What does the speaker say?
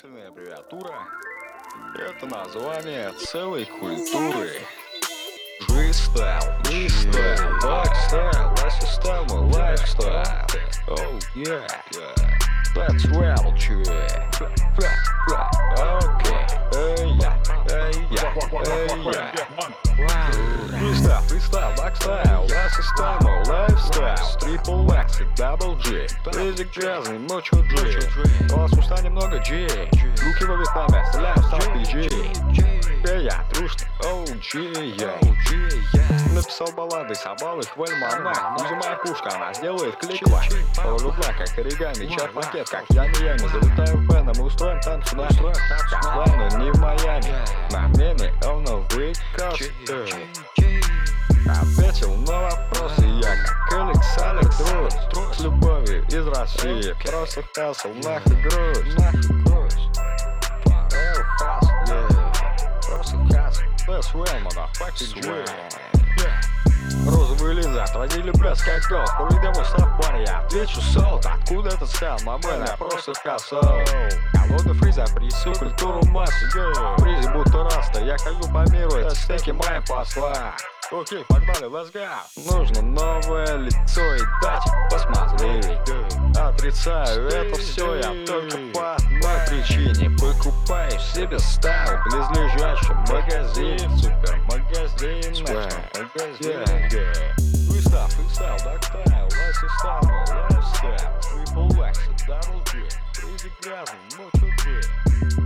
Аббревиатура — это название целой культуры. Фристайл, фристайл, лайфстайл, лайфстайл, мой лайфстайл. Oh yeah, that's real shit. Okay, Фристайл, фристайл, лайфстайл, лайфстайл, мой лайфстайл. Triple X и Double G. Физик грязный, ночью G. Голос уста немного G. Руки во вьетнаме, стреляю в сам PG. Я трушный OG. Написал баллады, собрал их в альманах. Ниже моя пушка, она сделает клик-клак. Полулюбла, как оригами, чат-пакет, как я не ями. Залетаю в Б, мы устроим танцу на как главное, не в Майами. На мнение, он выкос. Ответил на вопросы я, как Алекс Друз. С любовью из России, просто хасл, нахуй грусть. Просто хасл, that's real, motherfucking dream. Розовый лиза, отводили пляс как гол. Проведем устав парень, я отвечу солд. Откуда этот стал, мамэн, я просто косол. Колода фриза, принесу культуру массы. Фризи будто раста, я хожу по миру, это стейки мои посла. Окей, погнали, let's go. Нужно новое лицо и дать посмотреть. Отрицаю это все, я только по одной причине. Покупаю себе стайл в близлежащем магазине. Супермагазин, магазин. Фристайл, дактайл, лайфстайл, мой лайфстайл. Triple X и Double G. Фризи грязный, ночью G.